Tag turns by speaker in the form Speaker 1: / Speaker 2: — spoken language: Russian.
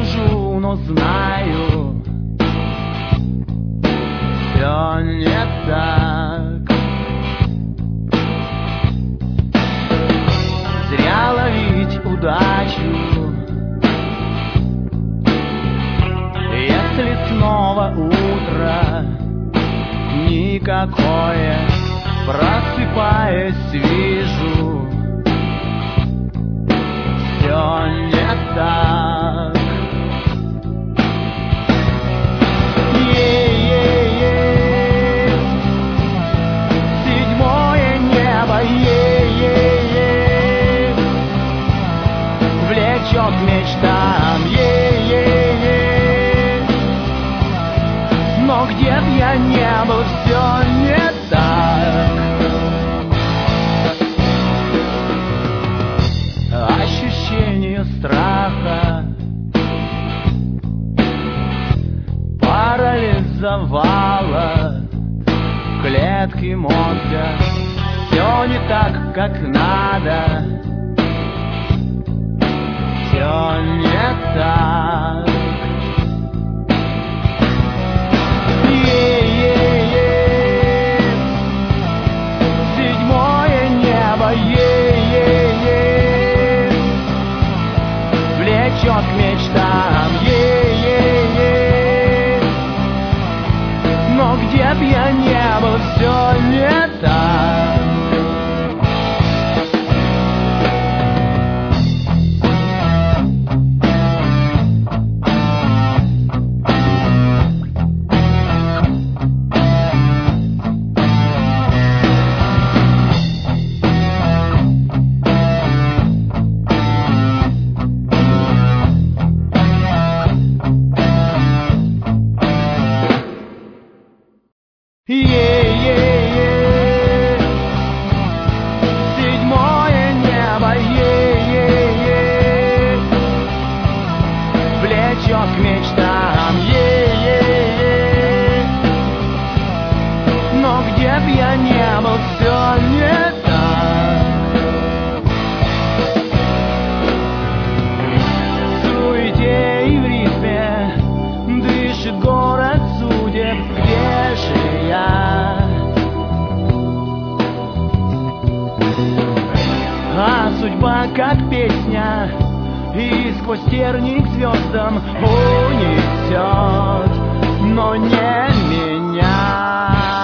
Speaker 1: сужу, но знаю, все не так. Зря ловить удачу, если снова утро никакое. Просыпаясь, вижу, все не так. Е-е-е, седьмое небо, е-е-е, влечет к мечтам, е-е-е, но где б я не был, все не так. Ощущение страха парализовало клетки мозга. Все не так, как надо, все не так. Е-е-е, седьмое небо, е-е-е, влечет к мечтам, е-е-е, но где б я не был, все не так. Е-е-е, седьмое небо, е-е-е, влечет к мечтам, е-е-е, но где б я не был, все не так. В суете и в ритме дышит город судеб. Где же я? А судьба как песня, и сквозь тернии к звездам унесет, но не меня.